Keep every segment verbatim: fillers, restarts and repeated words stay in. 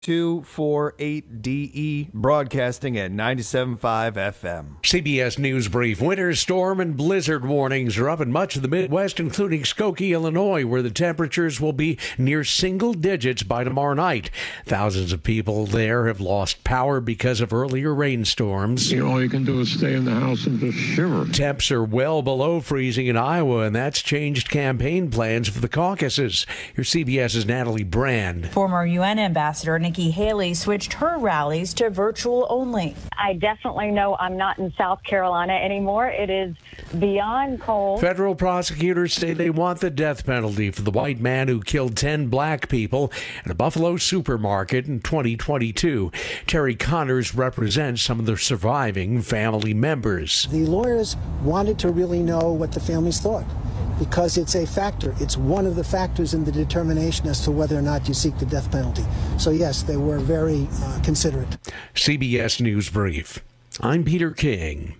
two four eight D E, broadcasting at ninety-seven point five F M. C B S News Brief. Winter storm and blizzard warnings are up in much of the Midwest, including Skokie, Illinois, where the temperatures will be near single digits by tomorrow night. Thousands of people there have lost power because of earlier rainstorms. You know, all you can do is stay in the house and just shiver. Temps are well below freezing in Iowa, and that's changed campaign plans for the caucuses. Here's CBS's Natalie Brand. Former U N Ambassador Nikki Haley switched her rallies to virtual only. I definitely know I'm not in South Carolina anymore. It is beyond cold. Federal prosecutors say they want the death penalty for the white man who killed ten black people at a Buffalo supermarket in twenty twenty-two. Terry Connors represents some of the surviving family members. The lawyers wanted to really know what the families thought, because it's a factor. It's one of the factors in the determination as to whether or not you seek the death penalty. So yes, they were very uh, considerate. C B S News Brief. I'm Peter King.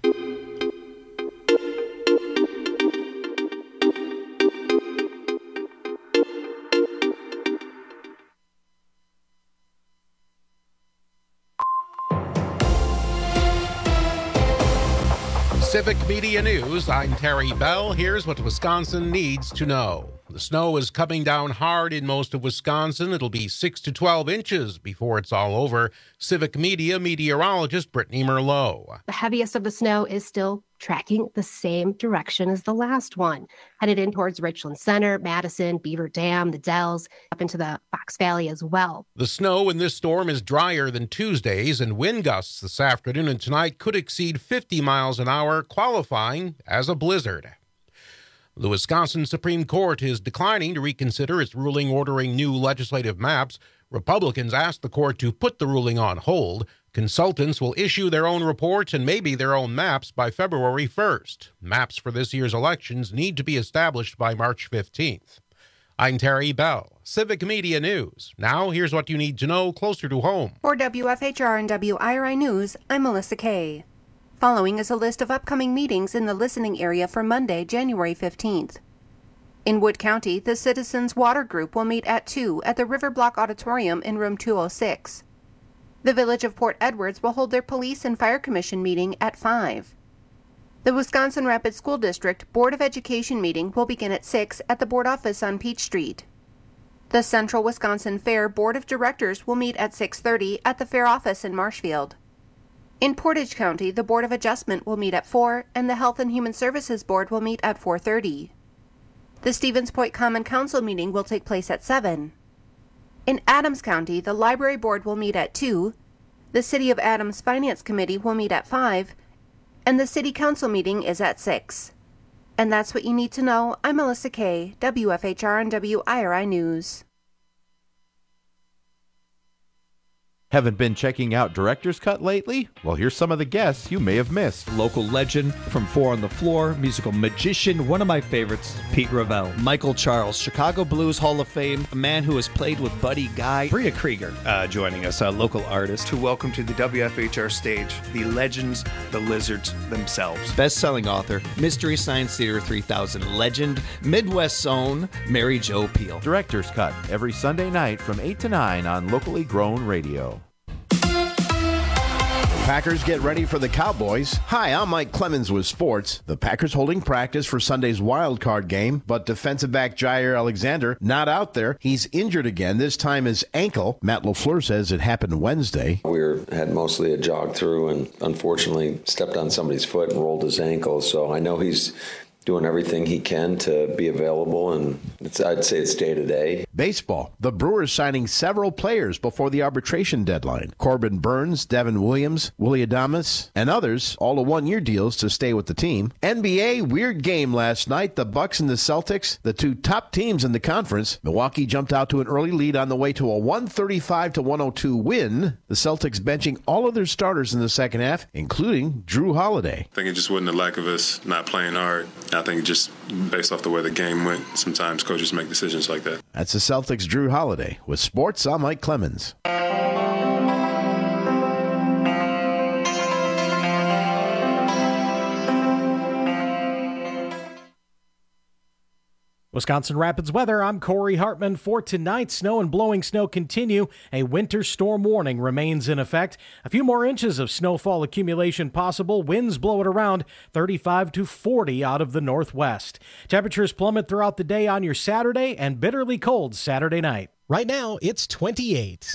Civic Media News, I'm Terry Bell. Here's what Wisconsin needs to know. The snow is coming down hard in most of Wisconsin. It'll be six to twelve inches before it's all over. Civic Media meteorologist Brittany Merlot. The heaviest of the snow is still tracking the same direction as the last one, headed in towards Richland Center, Madison, Beaver Dam, the Dells, up into the Fox Valley as well. The snow in this storm is drier than Tuesday's, and wind gusts this afternoon and tonight could exceed fifty miles an hour, qualifying as a blizzard. The Wisconsin Supreme Court is declining to reconsider its ruling ordering new legislative maps. Republicans asked the court to put the ruling on hold. Consultants will issue their own reports and maybe their own maps by February first. Maps for this year's elections need to be established by March fifteenth. I'm Terry Bell, Civic Media News. Now, here's what you need to know closer to home. For W F H R and W I R I News, I'm Melissa Kay. Following is a list of upcoming meetings in the listening area for Monday, January fifteenth. In Wood County, the Citizens Water Group will meet at two at the River Block Auditorium in room two oh six. The Village of Port Edwards will hold their Police and Fire Commission meeting at five. The Wisconsin Rapids School District Board of Education meeting will begin at six at the board office on Peach Street. The Central Wisconsin Fair Board of Directors will meet at six thirty at the Fair office in Marshfield. In Portage County, the Board of Adjustment will meet at four, and the Health and Human Services Board will meet at four thirty. The Stevens Point Common Council meeting will take place at seven. In Adams County, the Library Board will meet at two, the City of Adams Finance Committee will meet at five, and the City Council meeting is at six. And that's what you need to know. I'm Melissa Kay, W F H R and W I R I News. Haven't been checking out Director's Cut lately? Well, here's some of the guests you may have missed. Local legend from Four on the Floor, musical magician, one of my favorites, Pete Ravel. Michael Charles, Chicago Blues Hall of Fame, a man who has played with Buddy Guy. Bria Krieger uh, joining us, a local artist. To welcome to the W F H R stage, the legends, the lizards themselves. Best-selling author, Mystery Science Theater three thousand legend, Midwest's own Mary Jo Pehl. Director's Cut, every Sunday night from eight to nine on locally grown radio. Packers get ready for the Cowboys. Hi, I'm Mike Clemens with sports. The Packers holding practice for Sunday's wild card game, but defensive back Jair Alexander not out there. He's injured again, this time his ankle. Matt LaFleur says it happened Wednesday. We were, had mostly a jog through and unfortunately stepped on somebody's foot and rolled his ankle, so I know he's doing everything he can to be available, and it's, I'd say it's day-to-day. Baseball. The Brewers signing several players before the arbitration deadline. Corbin Burns, Devin Williams, Willie Adames, and others, all to one-year deals to stay with the team. N B A, weird game last night. The Bucks and the Celtics, the two top teams in the conference. Milwaukee jumped out to an early lead on the way to a one thirty-five to one oh two win. The Celtics benching all of their starters in the second half, including Drew Holiday. I think it just wasn't the lack of us not playing hard. I think just based off the way the game went, sometimes coaches make decisions like that. That's the Celtics' Drew Holiday. With sports, I'm Mike Clemens. Wisconsin Rapids weather, I'm Corey Hartman. For tonight, snow and blowing snow continue. A winter storm warning remains in effect. A few more inches of snowfall accumulation possible. Winds blow it around thirty-five to forty out of the northwest. Temperatures plummet throughout the day on your Saturday and bitterly cold Saturday night. Right now, it's twenty-eight.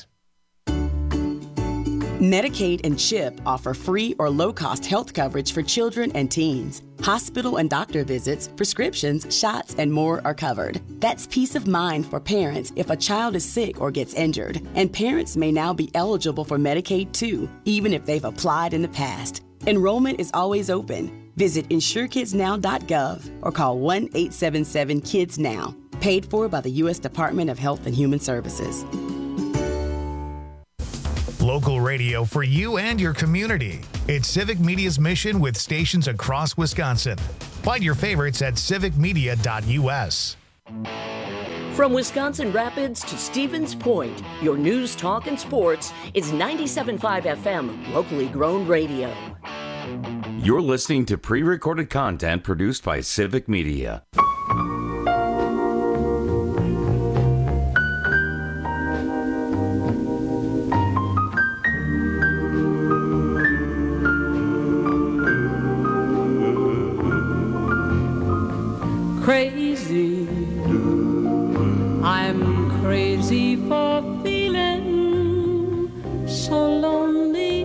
Medicaid and CHIP offer free or low-cost health coverage for children and teens. Hospital and doctor visits, prescriptions, shots, and more are covered. That's peace of mind for parents if a child is sick or gets injured. And parents may now be eligible for Medicaid too, even if they've applied in the past. Enrollment is always open. Visit insure kids now dot gov or call one eight seven seven kids now. Paid for by the U S Department of Health and Human Services. Local radio for you and your community. It's Civic Media's mission with stations across Wisconsin. Find your favorites at civic media dot u s. From Wisconsin Rapids to Stevens Point, your news, talk, and sports is ninety-seven point five F M, locally grown radio. You're listening to pre-recorded content produced by Civic Media. Crazy, I'm crazy for feeling so lonely.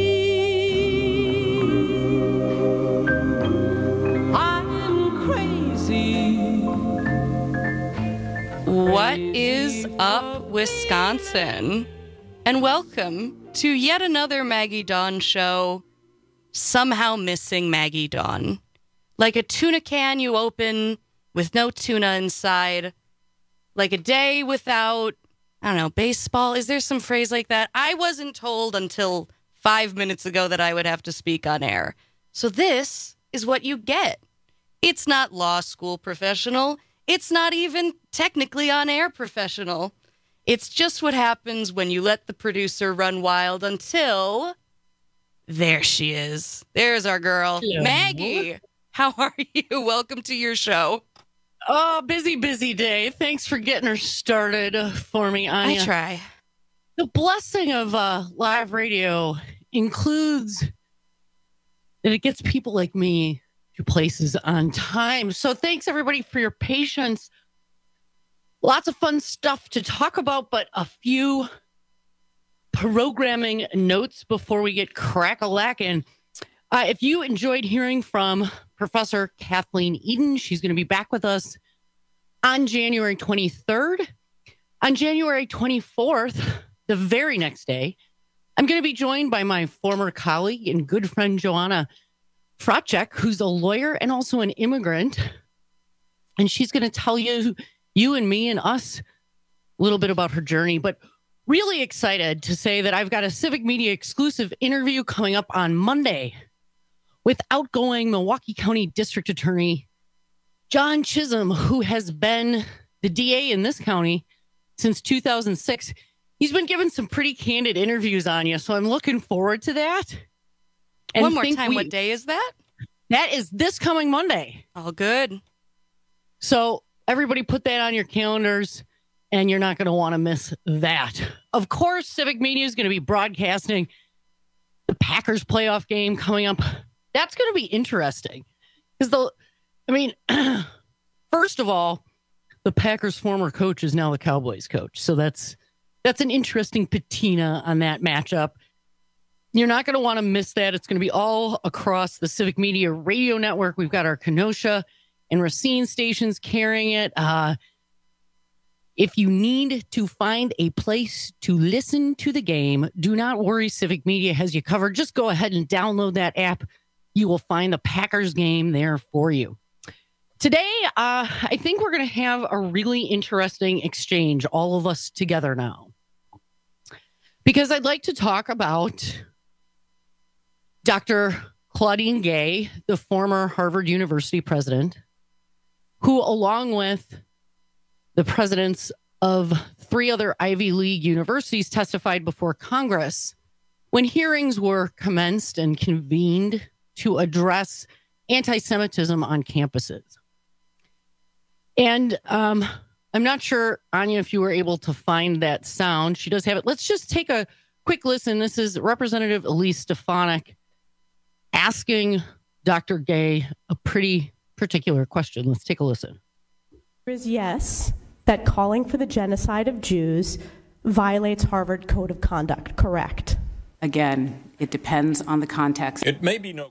I'm crazy. What is up, Wisconsin? And welcome to yet another Maggie Dawn show. Somehow missing Maggie Dawn. Like a tuna can you open with no tuna inside. Like a day without, I don't know, baseball. Is there some phrase like that? I wasn't told until five minutes ago that I would have to speak on air. So this is what you get. It's not law school professional. It's not even technically on air professional. It's just what happens when you let the producer run wild until there she is. There's our girl, Hello. Maggie. How are you? Welcome to your show. Oh, busy, busy day. Thanks for getting her started for me, Anya. I try. The blessing of uh, live radio includes that it gets people like me to places on time. So thanks, everybody, for your patience. Lots of fun stuff to talk about, but a few programming notes before we get crack-a-lackin'. Uh, if you enjoyed hearing from Professor Kathleen Eden, she's going to be back with us on January twenty-third. On January twenty-fourth, the very next day, I'm going to be joined by my former colleague and good friend, Joanna Fracek, who's a lawyer and also an immigrant. And she's going to tell you, you and me and us, a little bit about her journey. But really excited to say that I've got a Civic Media exclusive interview coming up on Monday with outgoing Milwaukee County District Attorney John Chisholm, who has been the D A in this county since two thousand six. He's been given some pretty candid interviews on you, so I'm looking forward to that. And One more time, we, what day is that? That is this coming Monday. All good. So everybody put that on your calendars, and you're not going to want to miss that. Of course, Civic Media is going to be broadcasting the Packers playoff game coming up. That's going to be interesting because the, I mean, first of all, the Packers' former coach is now the Cowboys' coach. So that's, that's an interesting patina on that matchup. You're not going to want to miss that. It's going to be all across the Civic Media radio network. We've got our Kenosha and Racine stations carrying it. Uh, if you need to find a place to listen to the game, do not worry. Civic Media has you covered. Just go ahead and download that app. You will find the Packers game there for you. Today, uh, I think we're going to have a really interesting exchange, all of us together now. Because I'd like to talk about Doctor Claudine Gay, the former Harvard University president, who, along with the presidents of three other Ivy League universities, testified before Congress when hearings were commenced and convened to address anti-Semitism on campuses. And um, I'm not sure, Anya, if you were able to find that sound. She does have it. Let's just take a quick listen. This is Representative Elise Stefanik asking Doctor Gay a pretty particular question. Let's take a listen. Is yes, that calling for the genocide of Jews violates Harvard Code of Conduct, correct? Again, it depends on the context. It may be no.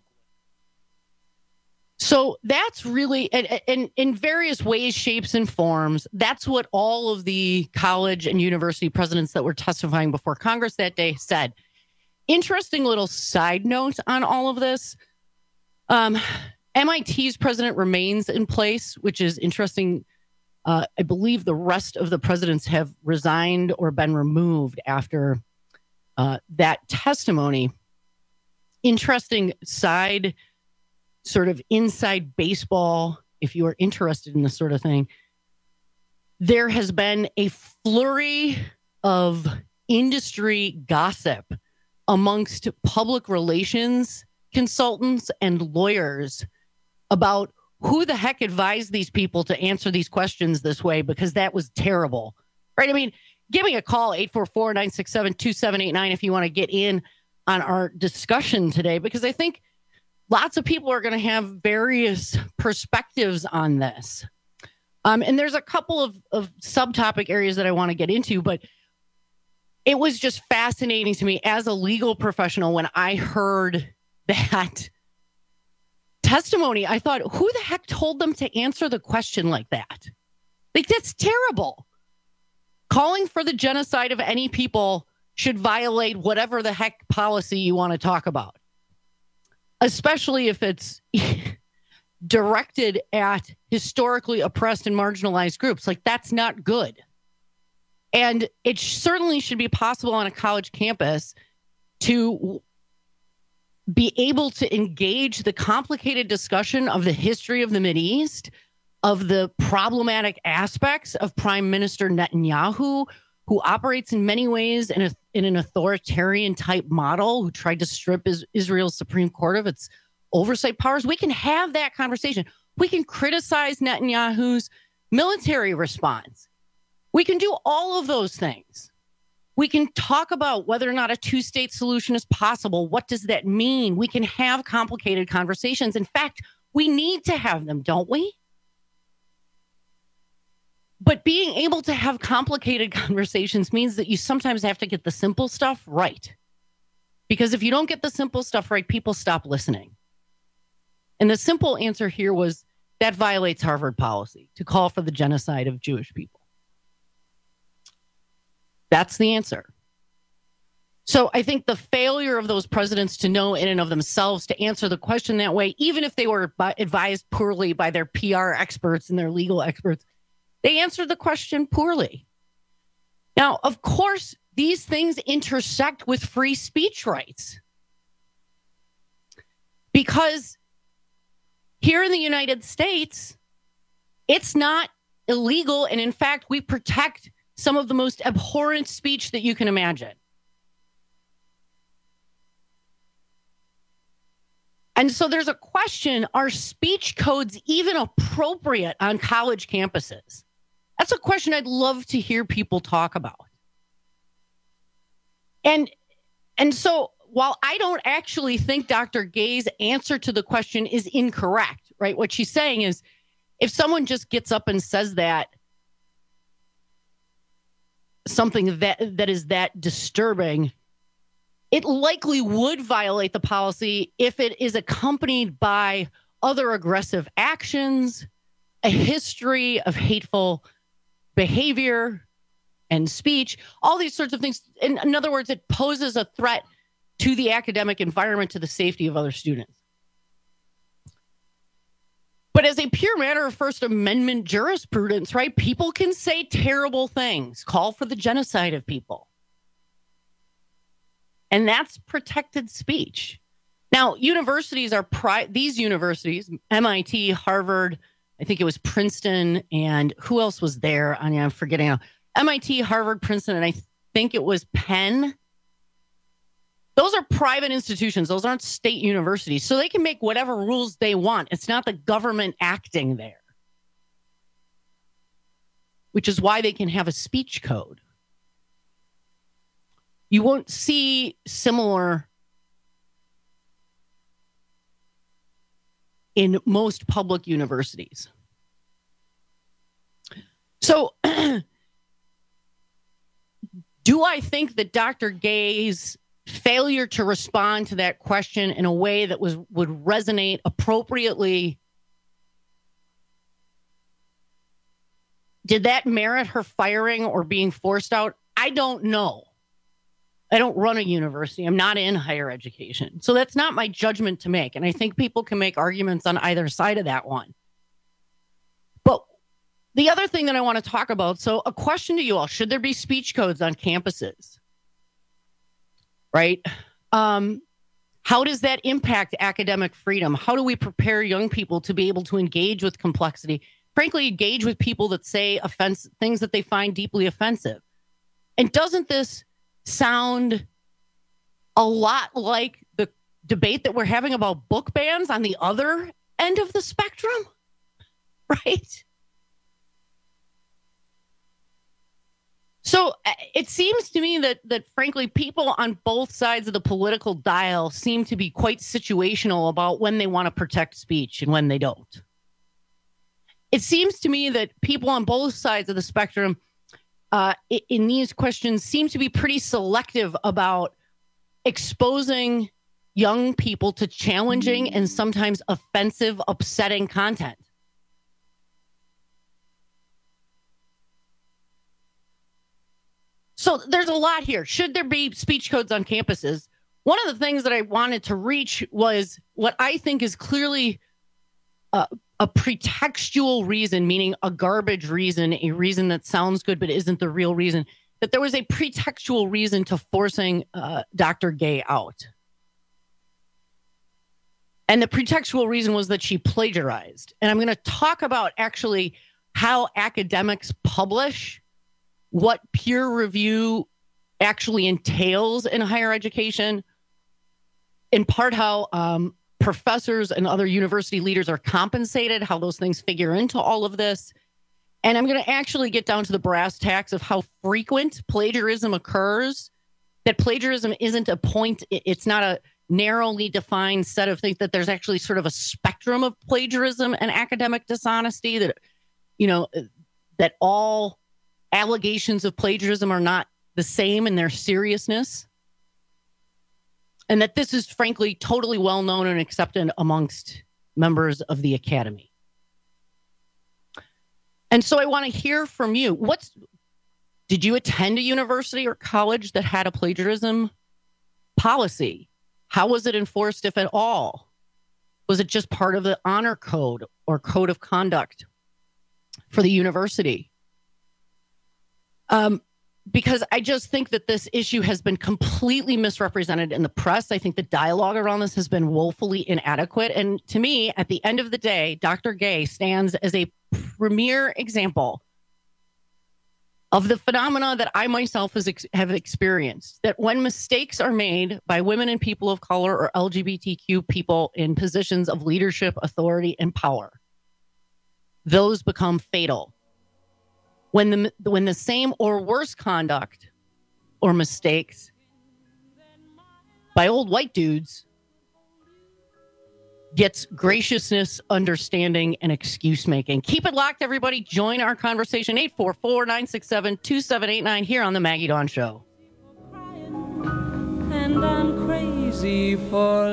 So that's really, and, and in various ways, shapes, and forms, that's what all of the college and university presidents that were testifying before Congress that day said. Interesting little side note on all of this. Um, M I T's president remains in place, which is interesting. Uh, I believe the rest of the presidents have resigned or been removed after uh, that testimony. Interesting side, sort of inside baseball, if you are interested in this sort of thing. There has been a flurry of industry gossip amongst public relations consultants and lawyers about who the heck advised these people to answer these questions this way, because that was terrible, right? I mean, give me a call, eight four four, nine six seven, two seven eight nine, if you want to get in on our discussion today, because I think lots of people are going to have various perspectives on this. Um, and there's a couple of, of subtopic areas that I want to get into, but it was just fascinating to me as a legal professional when I heard that testimony. I thought, who the heck told them to answer the question like that? Like, that's terrible. Calling for the genocide of any people should violate whatever the heck policy you want to talk about, especially if it's directed at historically oppressed and marginalized groups. Like, that's not good. And it certainly should be possible on a college campus to be able to engage the complicated discussion of the history of the Mideast, of the problematic aspects of Prime Minister Netanyahu, who operates in many ways in, a, in an authoritarian type model, who tried to strip is, Israel's Supreme Court of its oversight powers. We can have that conversation. We can criticize Netanyahu's military response. We can do all of those things. We can talk about whether or not a two-state solution is possible. What does that mean? We can have complicated conversations. In fact, we need to have them, don't we? But being able to have complicated conversations means that you sometimes have to get the simple stuff right. Because if you don't get the simple stuff right, people stop listening. And the simple answer here was that violates Harvard policy to call for the genocide of Jewish people. That's the answer. So I think the failure of those presidents to know in and of themselves to answer the question that way, even if they were advised poorly by their P R experts and their legal experts, they answered the question poorly. Now, of course, these things intersect with free speech rights. Because here in the United States, it's not illegal. And in fact, we protect some of the most abhorrent speech that you can imagine. And so there's a question, are speech codes even appropriate on college campuses? That's a question I'd love to hear people talk about. And, and so while I don't actually think Doctor Gay's answer to the question is incorrect, right? What she's saying is, if someone just gets up and says that, something that that is that disturbing, it likely would violate the policy if it is accompanied by other aggressive actions, a history of hateful behavior and speech, all these sorts of things. In, in other words, it poses a threat to the academic environment, to the safety of other students. But as a pure matter of First Amendment jurisprudence, right, people can say terrible things, call for the genocide of people. And that's protected speech. Now, universities are, pri- these universities, M I T, Harvard, I think it was Princeton, and who else was there? I mean, I'm forgetting now. M I T, Harvard, Princeton, and I think it was Penn. Those are private institutions. Those aren't state universities. So they can make whatever rules they want. It's not the government acting there. which is why they can have a speech code. You won't see similar in most public universities. So, do I think that Doctor Gay's failure to respond to that question in a way that was would resonate appropriately, did that merit her firing or being forced out? I don't know. I don't run a university. I'm not in higher education. So that's not my judgment to make. And I think people can make arguments on either side of that one. But the other thing that I want to talk about, so a question to you all, should there be speech codes on campuses? Right? Um, how does that impact academic freedom? How do we prepare young people to be able to engage with complexity? Frankly, engage with people that say offense, things that they find deeply offensive. And doesn't this sound a lot like the debate that we're having about book bans on the other end of the spectrum? Right? So it seems to me that, that frankly, people on both sides of the political dial seem to be quite situational about when they want to protect speech and when they don't. It seems to me that people on both sides of the spectrum uh, in these questions seem to be pretty selective about exposing young people to challenging and sometimes offensive, upsetting content. So there's a lot here. Should there be speech codes on campuses? One of the things that I wanted to reach was what I think is clearly uh, a pretextual reason, meaning a garbage reason, a reason that sounds good but isn't the real reason, that there was a pretextual reason to forcing uh, Doctor Gay out. And the pretextual reason was that she plagiarized. And I'm going to talk about actually how academics publish, what peer review actually entails in higher education, in part how um, professors and other university leaders are compensated, how those things figure into all of this. And I'm going to actually get down to the brass tacks of how frequent plagiarism occurs, that plagiarism isn't a point, it's not a narrowly defined set of things, that there's actually sort of a spectrum of plagiarism and academic dishonesty, that, you know, that all allegations of plagiarism are not the same in their seriousness. And that this is, frankly, totally well known and accepted amongst members of the academy. And so I want to hear from you. What's, did you attend a university or college that had a plagiarism policy? How was it enforced, if at all? Was it just part of the honor code or code of conduct for the university? Um, because I just think that this issue has been completely misrepresented in the press. I think the dialogue around this has been woefully inadequate. And to me, at the end of the day, Doctor Gay stands as a premier example of the phenomena that I myself has ex- have experienced, that when mistakes are made by women and people of color or L G B T Q people in positions of leadership, authority, and power, those become fatal. When the when the same or worse conduct or mistakes by old white dudes gets graciousness, understanding, and excuse making. Keep it locked, everybody. Join our conversation, eight four four, nine six seven, two seven eight nine, here on The Maggie Dawn Show. And I'm crazy for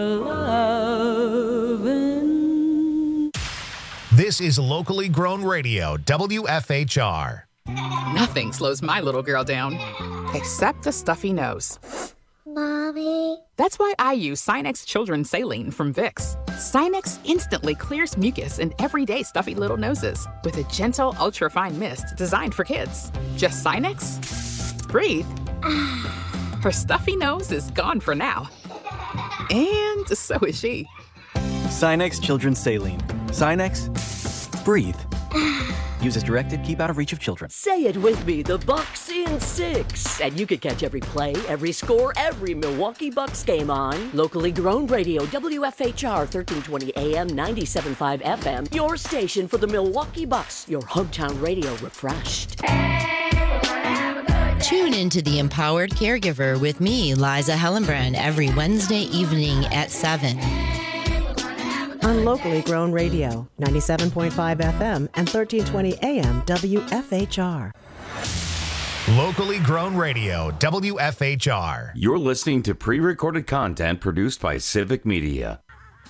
loving. This is locally grown radio, W F H R. Nothing slows my little girl down, except a stuffy nose. Mommy. That's why I use Sinex Children's Saline from Vicks. Sinex instantly clears mucus in everyday stuffy little noses with a gentle, ultra-fine mist designed for kids. Just Sinex? Breathe. Her stuffy nose is gone for now. And so is she. Sinex Children's Saline. Sinex, breathe. Use as directed. Keep out of reach of children. Say it with me, the Bucks in six. And you can catch every play, every score, every Milwaukee Bucks game on locally grown radio, W F H R thirteen twenty A M, ninety-seven point five F M, your station for the Milwaukee Bucks, your hometown radio refreshed. Tune into The Empowered Caregiver with me, Liza Hellenbrand, every Wednesday evening at seven. On locally grown radio, ninety-seven point five F M and thirteen twenty A M W F H R. Locally grown radio, W F H R. You're listening to pre-recorded content produced by Civic Media.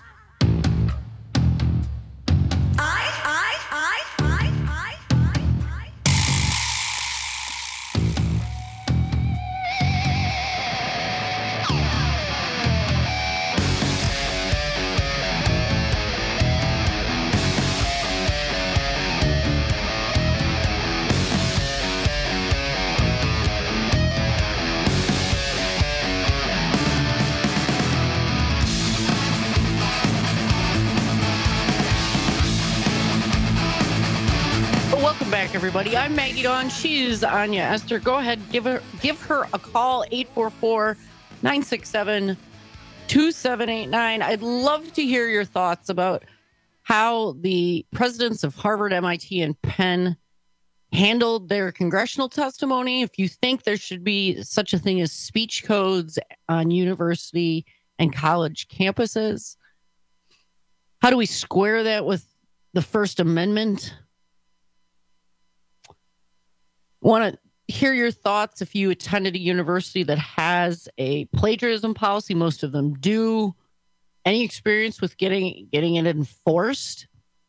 Back, everybody. I'm Maggie Dawn. She's Anya Esther. Go ahead, give her give her a call, eight four four, nine six seven, two seven eight nine. I'd love to hear your thoughts about how the presidents of Harvard, M I T, and Penn handled their congressional testimony. If you think there should be such a thing as speech codes on university and college campuses, how do we square that with the First Amendment? Want to hear your thoughts if you attended a university that has a plagiarism policy. Most of them do. Any experience with getting getting it enforced?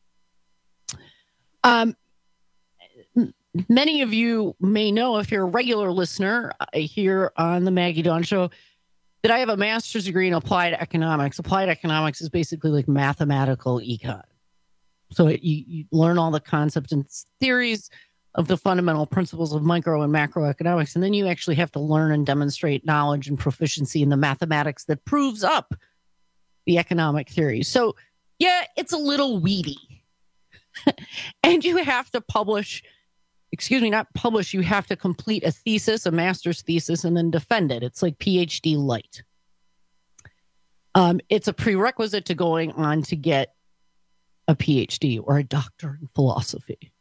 Um, many of you may know, if you're a regular listener here on the Maggie Dawn Show, that I have a master's degree in applied economics. Applied economics is basically like mathematical econ. So it, you, you learn all the concepts and theories of the fundamental principles of micro and macroeconomics. And then you actually have to learn and demonstrate knowledge and proficiency in the mathematics that proves up the economic theory. So yeah, it's a little weedy. And you have to publish, excuse me, not publish, you have to complete a thesis, a master's thesis, and then defend it. It's like PhD light. Um, it's a prerequisite to going on to get a PhD or a doctor in philosophy.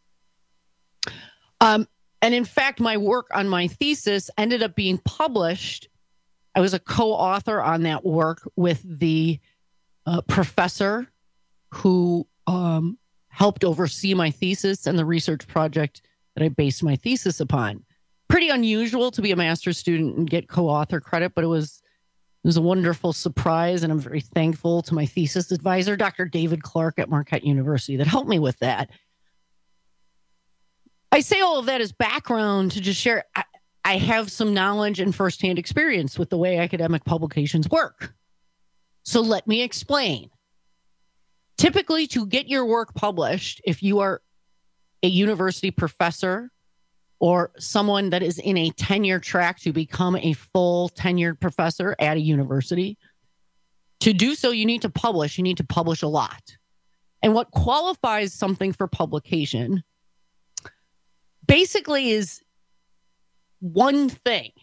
Um, and in fact, my work on my thesis ended up being published. I was a co-author on that work with the uh, professor who um, helped oversee my thesis and the research project that I based my thesis upon. Pretty unusual to be a master's student and get co-author credit, but it was it was a wonderful surprise, and I'm very thankful to my thesis advisor, Doctor David Clark at Marquette University, that helped me with that. I say all of that as background to just share. I, I have some knowledge and firsthand experience with the way academic publications work. So let me explain. Typically, to get your work published, if you are a university professor or someone that is in a tenure track to become a full tenured professor at a university, to do so, you need to publish. You need to publish a lot. And what qualifies something for publication basically is one thing.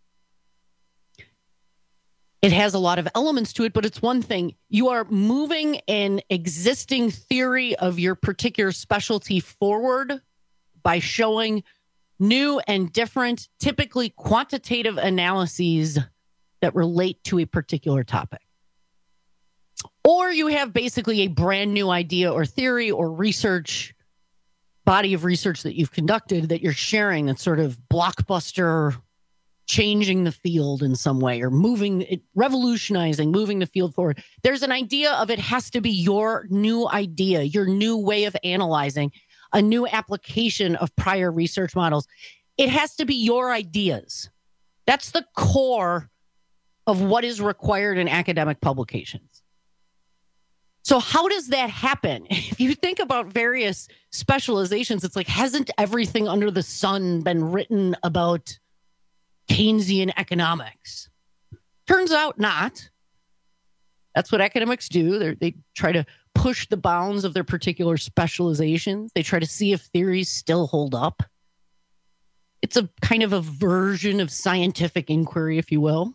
It has a lot of elements to it, but it's one thing. You are moving an existing theory of your particular specialty forward by showing new and different, typically quantitative analyses that relate to a particular topic. Or you have basically a brand new idea or theory or research body of research that you've conducted that you're sharing, that's sort of blockbuster, changing the field in some way, or moving it, revolutionizing, moving the field forward. There's an idea of it has to be your new idea, your new way of analyzing, a new application of prior research models. It has to be your ideas. That's the core of what is required in academic publications. So how does that happen? If you think about various specializations, it's like, hasn't everything under the sun been written about Keynesian economics? Turns out not. That's what academics do. They're, they try to push the bounds of their particular specializations. They try to see if theories still hold up. It's a kind of a version of scientific inquiry, if you will.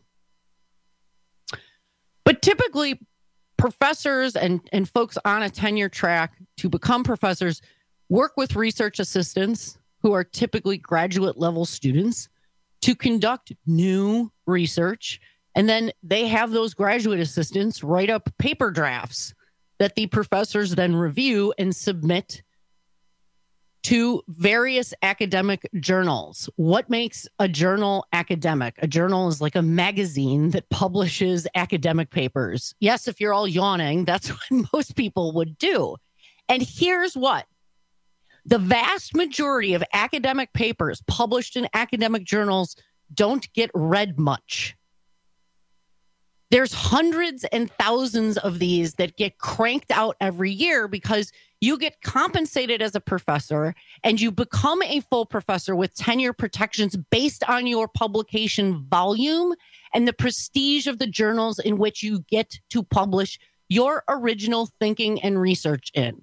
But typically, professors and, and folks on a tenure track to become professors work with research assistants who are typically graduate level students to conduct new research. And then they have those graduate assistants write up paper drafts that the professors then review and submit to various academic journals. What makes a journal academic? A journal is like a magazine that publishes academic papers. Yes, if you're all yawning, that's what most people would do. And here's what. The vast majority of academic papers published in academic journals don't get read much. There's hundreds and thousands of these that get cranked out every year because you get compensated as a professor and you become a full professor with tenure protections based on your publication volume and the prestige of the journals in which you get to publish your original thinking and research in.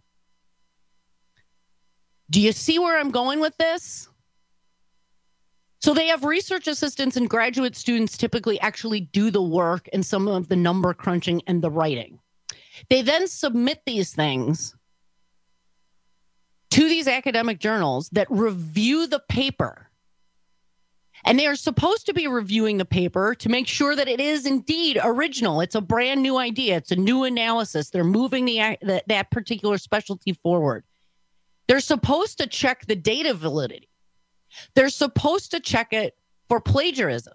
Do you see where I'm going with this? So they have research assistants and graduate students typically actually do the work and some of the number crunching and the writing. They then submit these things to these academic journals that review the paper. And they are supposed to be reviewing the paper to make sure that it is indeed original. It's a brand new idea. It's a new analysis. They're moving the, the that particular specialty forward. They're supposed to check the data validity. They're supposed to check it for plagiarism.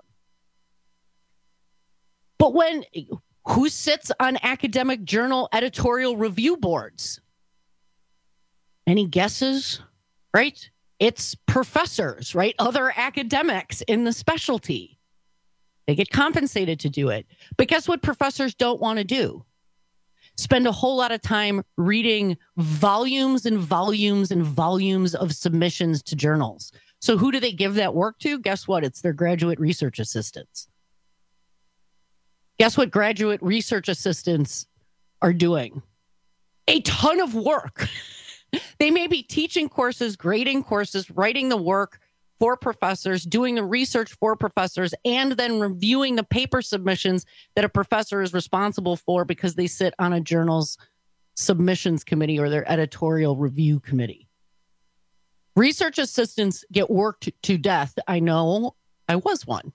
But when, who sits on academic journal editorial review boards? Any guesses? Right? It's professors, right? Other academics in the specialty. They get compensated to do it. But guess what professors don't want to do? Spend a whole lot of time reading volumes and volumes and volumes of submissions to journals. So who do they give that work to? Guess what? It's their graduate research assistants. Guess what graduate research assistants are doing? A ton of work. They may be teaching courses, grading courses, writing the work for professors, doing the research for professors, and then reviewing the paper submissions that a professor is responsible for because they sit on a journal's submissions committee or their editorial review committee. Research assistants get worked to death. I know, I was one.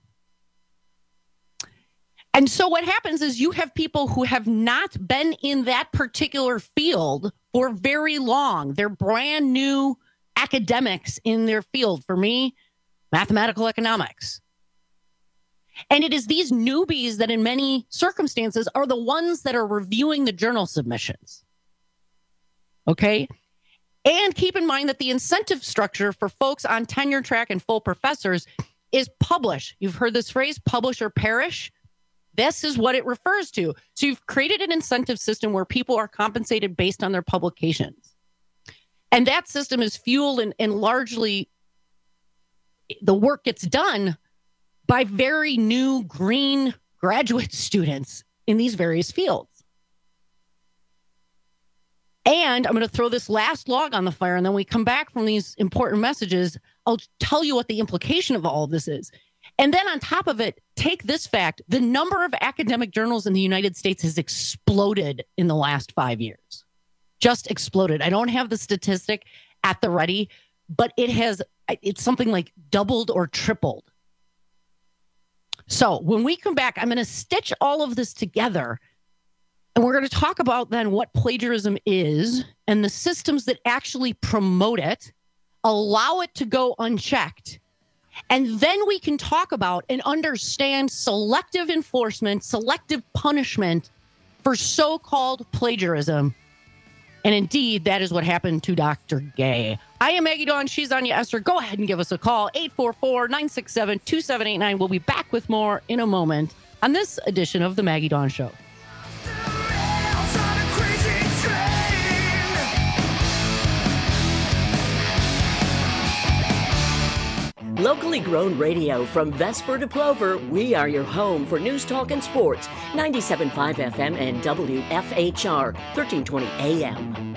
And so what happens is you have people who have not been in that particular field for very long. They're brand new academics in their field. For me, mathematical economics. And it is these newbies that in many circumstances are the ones that are reviewing the journal submissions. Okay? And keep in mind that the incentive structure for folks on tenure track and full professors is publish. You've heard this phrase, publish or perish. This is what it refers to. So you've created an incentive system where people are compensated based on their publications. And that system is fueled and, and largely the work gets done by very new green graduate students in these various fields. And I'm going to throw this last log on the fire, and then we come back from these important messages. I'll tell you what the implication of all of this is. And then on top of it, take this fact. The number of academic journals in the United States has exploded in the last five years. Just exploded. I don't have the statistic at the ready, but it has, it's something like doubled or tripled. So when we come back, I'm going to stitch all of this together, and we're going to talk about then what plagiarism is and the systems that actually promote it, allow it to go unchecked. And then we can talk about and understand selective enforcement, selective punishment for so-called plagiarism. And indeed, that is what happened to Doctor Gay. I am Maggie Dawn. She's Anya Esther. Go ahead and give us a call. eight four four, nine six seven, two seven eight nine. We'll be back with more in a moment on this edition of The Maggie Dawn Show. Locally grown radio from Vesper to Plover, we are your home for news, talk, and sports. ninety-seven point five F M and W F H R, thirteen twenty A M.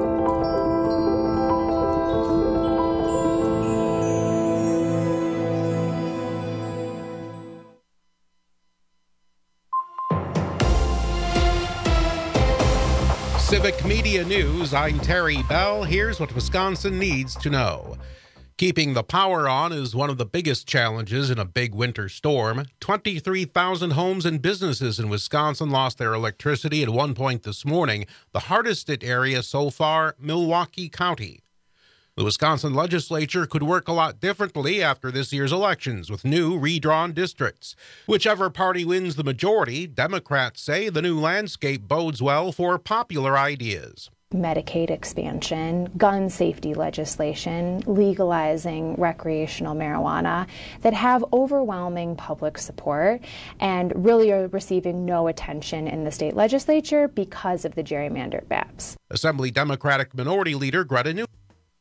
Civic Media News, I'm Terry Bell. Here's what Wisconsin needs to know. Keeping the power on is one of the biggest challenges in a big winter storm. twenty-three thousand homes and businesses in Wisconsin lost their electricity at one point this morning. The hardest hit area so far, Milwaukee County. The Wisconsin legislature could work a lot differently after this year's elections with new redrawn districts. Whichever party wins the majority, Democrats say the new landscape bodes well for popular ideas. Medicaid expansion, gun safety legislation, legalizing recreational marijuana that have overwhelming public support and really are receiving no attention in the state legislature because of the gerrymandered maps. Assembly Democratic Minority Leader Greta New.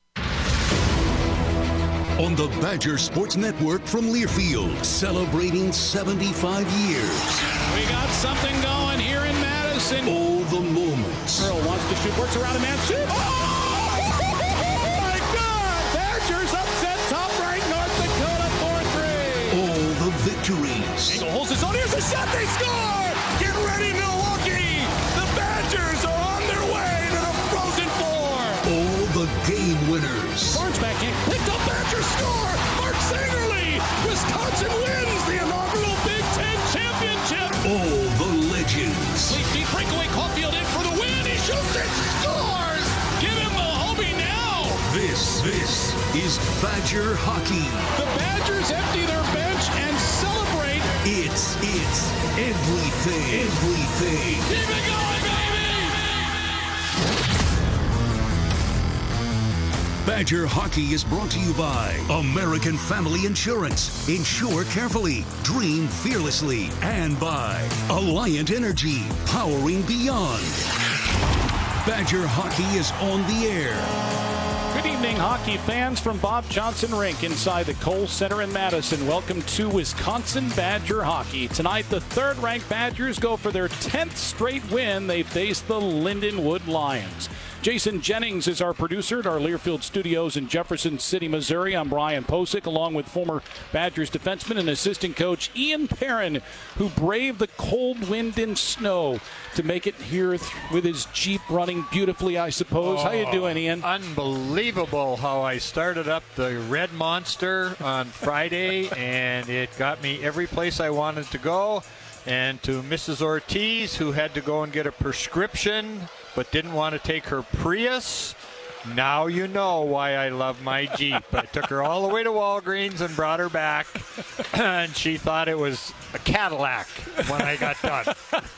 On the Badger Sports Network from Learfield, celebrating seventy-five years. We got something going here in Madison. All the moments. Earl wants to shoot, works around a man, shoot. Oh! My God! Badgers upset top-ranked North Dakota four three. All the victories. Engel holds his own. Here's a shot. They score! Get ready, Milwaukee! The Badgers are on their way to the Frozen Four. All the game winners. Barnes back in. Picked up Badger score! Mark Sangerly! Wisconsin wins the inaugural Big Ten Championship! All the legends. Leaf deep breakaway, Caulfield in for the win. He shoots it, scores! Give him the Hobie now! This, this is Badger hockey. The Badgers empty their bench and celebrate. It's, it's everything, everything. Keep it going, baby! Badger Hockey is brought to you by American Family Insurance. Insure carefully, dream fearlessly, and by Alliant Energy, powering beyond. Badger Hockey is on the air. Good evening, hockey fans, from Bob Johnson Rink inside the Kohl Center in Madison. Welcome to Wisconsin Badger Hockey. Tonight, the third-ranked Badgers go for their tenth straight win. They face the Lindenwood Lions. Jason Jennings is our producer at our Learfield studios in Jefferson City, Missouri. I'm Brian Posick, along with former Badgers defenseman and assistant coach Ian Perrin, who braved the cold wind and snow to make it here th- with his Jeep running beautifully, I suppose. Oh, how you doing, Ian? Unbelievable how I started up the Red Monster on Friday, and it got me every place I wanted to go. And to Missus Ortiz, who had to go and get a prescription but didn't want to take her Prius, now you know why I love my Jeep. I took her all the way to Walgreens and brought her back, and she thought it was a Cadillac when I got done.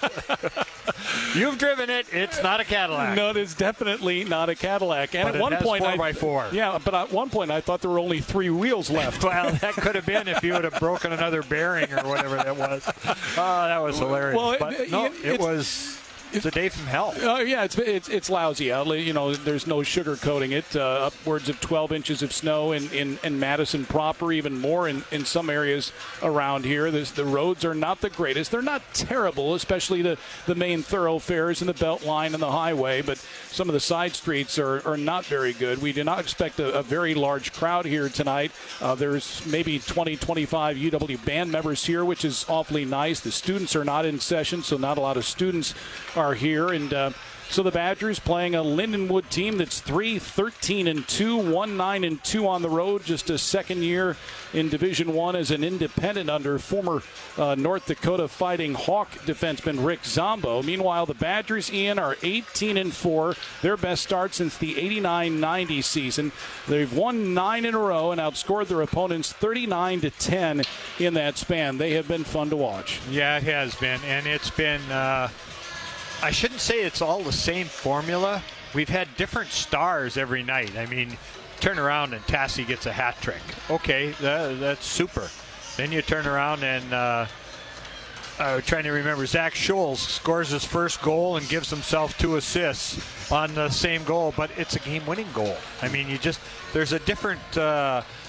You've driven it. It's not a Cadillac. No, it is definitely not a Cadillac. And but at one it has point, four I, by four. Yeah, but at one point I thought there were only three wheels left. Well, that could have been if you would have broken another bearing or whatever that was. Oh, that was hilarious. Well, but it, no, it, it was. It's a day from hell. Oh, uh, yeah, it's it's it's lousy out. You know, there's no sugarcoating it. Uh, upwards of twelve inches of snow in, in, in Madison proper, even more in, in some areas around here. There's, the roads are not the greatest. They're not terrible, especially the, the main thoroughfares and the belt line and the highway, but some of the side streets are, are not very good. We do not expect a, a very large crowd here tonight. Uh, there's maybe twenty, twenty-five U W band members here, which is awfully nice. The students are not in session, so not a lot of students are here, and uh, so the Badgers playing a Lindenwood team that's three thirteen and two, one nine and two on the road, just a second year in Division One as an independent under former uh, North Dakota Fighting Hawk defenseman Rick Zombo. Meanwhile, the Badgers, Ian, are eighteen and four, their best start since the eighty-nine ninety season. They've won nine in a row and outscored their opponents thirty-nine to ten in that span. They have been fun to watch. Yeah, it has been, and it's been. Uh I shouldn't say it's all the same formula. We've had different stars every night. I mean, turn around and Tassie gets a hat trick. Okay, that, that's super. Then you turn around and uh, I'm trying to remember, Zach Scholes scores his first goal and gives himself two assists on the same goal, but it's a game-winning goal. I mean, you just there's a different uh,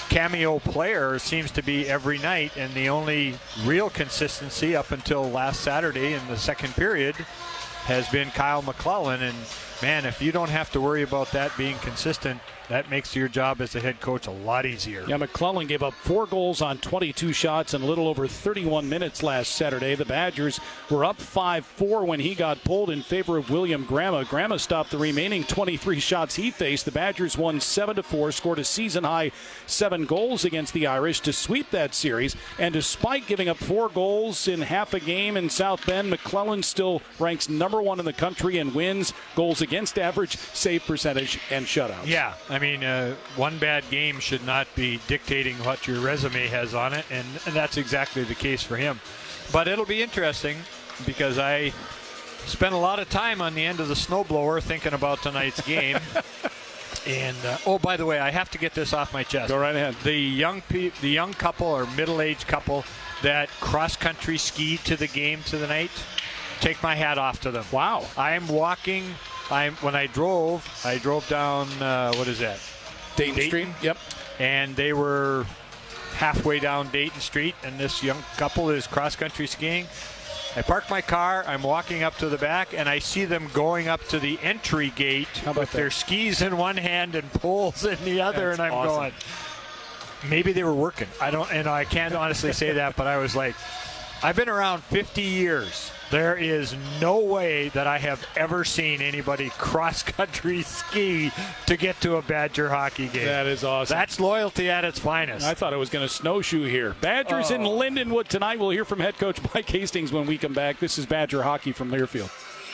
cameo player seems to be every night, and the only real consistency up until last Saturday in the second period has been Kyle McClellan. And man, if you don't have to worry about that being consistent, that makes your job as a head coach a lot easier. Yeah, McClellan gave up four goals on twenty-two shots in a little over thirty-one minutes last Saturday. The Badgers were up five four when he got pulled in favor of William Grandma. Grandma stopped the remaining twenty-three shots he faced. The Badgers won seven to four, scored a season-high seven goals against the Irish to sweep that series. And despite giving up four goals in half a game in South Bend, McClellan still ranks number one in the country in wins, goals against average, save percentage, and shutouts. Yeah, I mean, uh, one bad game should not be dictating what your resume has on it, and, and that's exactly the case for him. But it'll be interesting because I spent a lot of time on the end of the snowblower thinking about tonight's game. And uh, oh, by the way, I have to get this off my chest. Go right ahead. The young pe- the young couple or middle-aged couple that cross-country skied to the game tonight, take my hat off to them. Wow. I'm walking. I'm when I drove, I drove down, uh, what is that? Dayton, Dayton Street? Yep. And they were halfway down Dayton Street, and this young couple is cross-country skiing. I parked my car, I'm walking up to the back, and I see them going up to the entry gate with their skis in one hand and poles in the other, That's and I'm awesome. going, maybe they were working. I don't, and I can't honestly say that, but I was like, I've been around fifty years. There is no way that I have ever seen anybody cross-country ski to get to a Badger hockey game. That is awesome. That's loyalty at its finest. I thought it was going to snowshoe here. Badgers oh. in Lindenwood tonight. We'll hear from head coach Mike Hastings when we come back. This is Badger hockey from Learfield.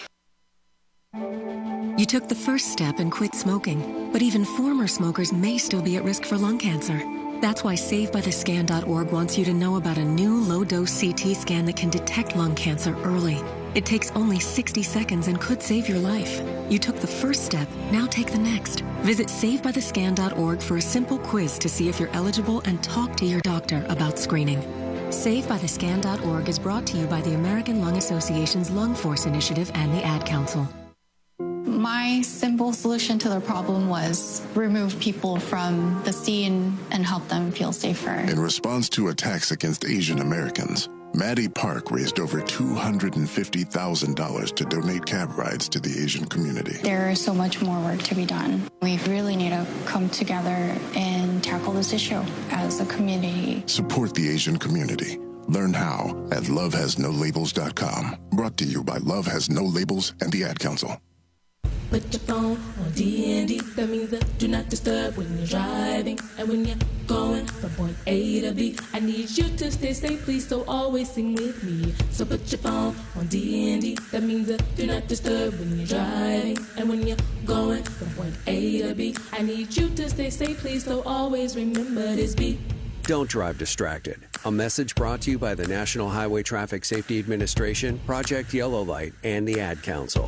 You took the first step and quit smoking, but even former smokers may still be at risk for lung cancer. That's why Save By The Scan dot org wants you to know about a new low-dose C T scan that can detect lung cancer early. It takes only sixty seconds and could save your life. You took the first step, now take the next. Visit Save By The Scan dot org for a simple quiz to see if you're eligible and talk to your doctor about screening. Save By The Scan dot org is brought to you by the American Lung Association's Lung Force Initiative and the Ad Council. My simple solution to the problem was remove people from the scene and help them feel safer. In response to attacks against Asian Americans, Maddie Park raised over two hundred fifty thousand dollars to donate cab rides to the Asian community. There is so much more work to be done. We really need to come together and tackle this issue as a community. Support the Asian community. Learn how at love has no labels dot com. Brought to you by Love Has No Labels and the Ad Council. Put your phone on D and D. That means that do not disturb when you're driving. And when you're going from point A to B, I need you to stay safe, please, so always sing with me. So put your phone on D and D. That means that do not disturb when you're driving. And when you're going from point A to B, I need you to stay safe, please, so always remember this beat. Don't drive distracted. A message brought to you by the National Highway Traffic Safety Administration, Project Yellow Light, and the Ad Council.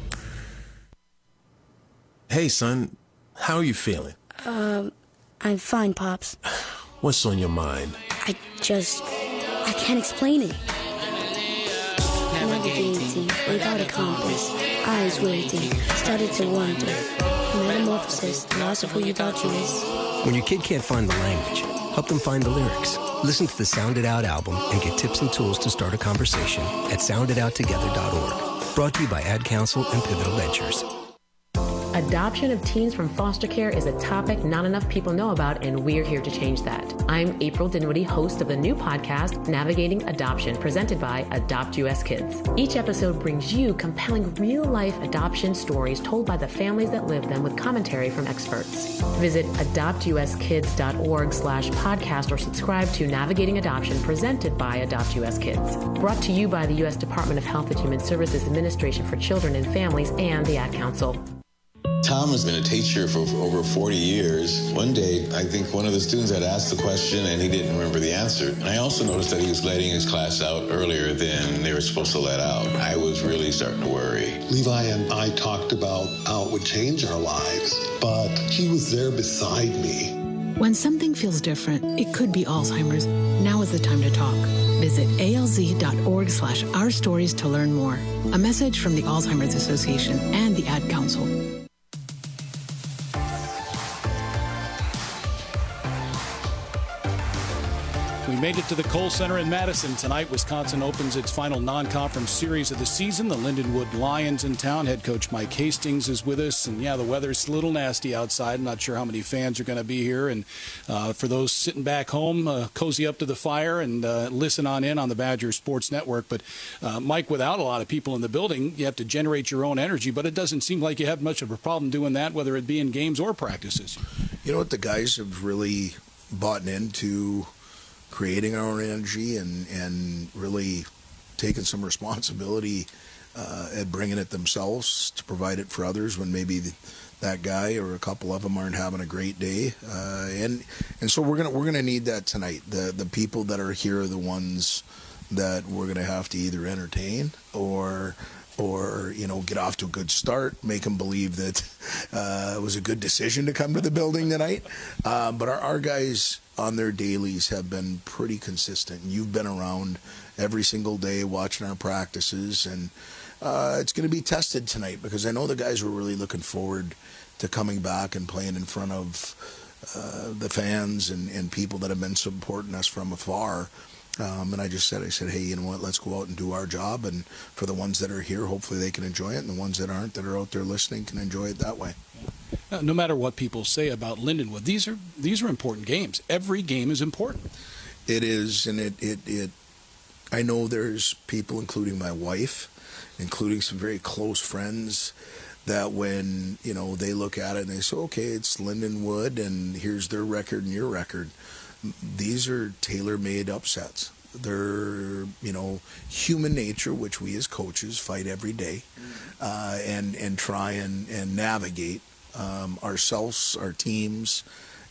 Hey, son, how are you feeling? Um, I'm fine, Pops. What's on your mind? I just, I can't explain it. Navigating without a compass, eyes waiting, started to wonder. Metamorphosis, the loss of who you thought you is. When your kid can't find the language, help them find the lyrics. Listen to the Sound It Out album and get tips and tools to start a conversation at sound it out together dot org. Brought to you by Ad Council and Pivotal Ventures. Adoption of teens from foster care is a topic not enough people know about, and we're here to change that. I'm April Dinwiddie, host of the new podcast, Navigating Adoption, presented by Adopt U S Kids. Each episode brings you compelling real-life adoption stories told by the families that live them with commentary from experts. Visit adopt u s kids dot org slash podcast or subscribe to Navigating Adoption, presented by Adopt U S Kids. Brought to you by the U S Department of Health and Human Services Administration for Children and Families and the Ad Council. Tom has been a teacher for over forty years. One day, I think one of the students had asked the question and he didn't remember the answer. And I also noticed that he was letting his class out earlier than they were supposed to let out. I was really starting to worry. Levi and I talked about how it would change our lives, but he was there beside me. When something feels different, it could be Alzheimer's. Now is the time to talk. Visit A L Z dot org slash our stories to learn more. A message from the Alzheimer's Association and the Ad Council. made it to the Kohl Center in Madison. Tonight, Wisconsin opens its final non-conference series of the season. The Lindenwood Lions in town. Head coach Mike Hastings is with us. And, yeah, the weather's a little nasty outside. I'm not sure how many fans are going to be here. And uh, for those sitting back home, uh, cozy up to the fire and uh, listen on in on the Badger Sports Network. But, uh, Mike, without a lot of people in the building, you have to generate your own energy. But it doesn't seem like you have much of a problem doing that, whether it be in games or practices. You know what? The guys have really bought into creating our own energy and, and really taking some responsibility uh, at bringing it themselves to provide it for others when maybe the, that guy or a couple of them aren't having a great day. Uh, and and so we're gonna we're gonna need that tonight. The the people that are here are the ones that we're gonna have to either entertain or or, you know, get off to a good start, make them believe that uh, it was a good decision to come to the building tonight. Uh, but our, our guys on their dailies have been pretty consistent. You've been around every single day watching our practices, and uh, it's going to be tested tonight because I know the guys were really looking forward to coming back and playing in front of uh, the fans and, and people that have been supporting us from afar. Um, and I just said, I said, hey, you know what, let's go out and do our job. And for the ones that are here, hopefully they can enjoy it. And the ones that aren't, that are out there listening, can enjoy it that way. Uh, no matter what people say about Lindenwood, these are these are important games. Every game is important. It is, and it, it, it I know there's people, including my wife, including some very close friends, that when, you know, they look at it and they say, okay, it's Lindenwood, and here's their record and your record. These are tailor-made upsets. They're, you know, human nature, which we as coaches fight every day, uh, and and try and, and navigate um, ourselves, our teams,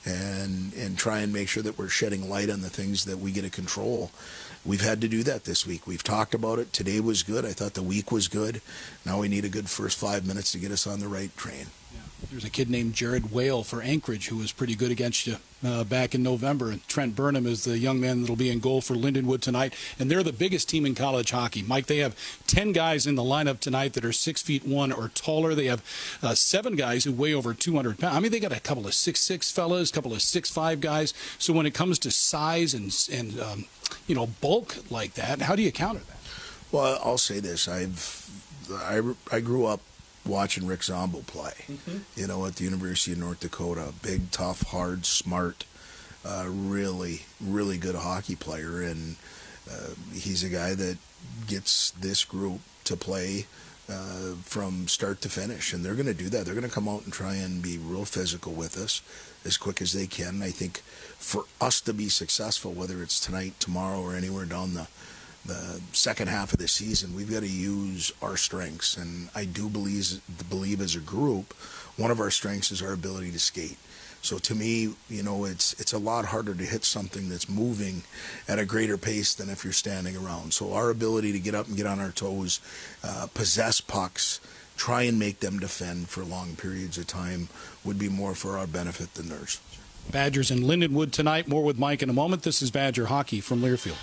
and and try and make sure that we're shedding light on the things that we get to control. We've had to do that this week. We've talked about it. Today was good. I thought the week was good. Now we need a good first five minutes to get us on the right train. There's a kid named Jared Whale for Anchorage who was pretty good against you uh, back in November. And Trent Burnham is the young man that will be in goal for Lindenwood tonight. And they're the biggest team in college hockey. Mike, they have ten guys in the lineup tonight that are six feet one or taller. They have uh, seven guys who weigh over two hundred pounds. I mean, they got a couple of six six fellas, a couple of six five guys. So when it comes to size and, and um, you know, bulk like that, how do you counter that? Well, I'll say this. I've I, I grew up watching Rick Zombo play, mm-hmm. you know, at the University of North Dakota. Big, tough, hard, smart, uh, really, really good hockey player. And uh, he's a guy that gets this group to play uh, from start to finish. And they're going to do that. They're going to come out and try and be real physical with us as quick as they can. I think for us to be successful, whether it's tonight, tomorrow, or anywhere down the the second half of the season, we've got to use our strengths. And I do believe, believe as a group, one of our strengths is our ability to skate. So to me, you know, it's it's a lot harder to hit something that's moving at a greater pace than if you're standing around. So our ability to get up and get on our toes, uh, possess pucks, try and make them defend for long periods of time would be more for our benefit than theirs. Badgers and Lindenwood tonight. More with Mike in a moment. This is Badger Hockey from Learfield.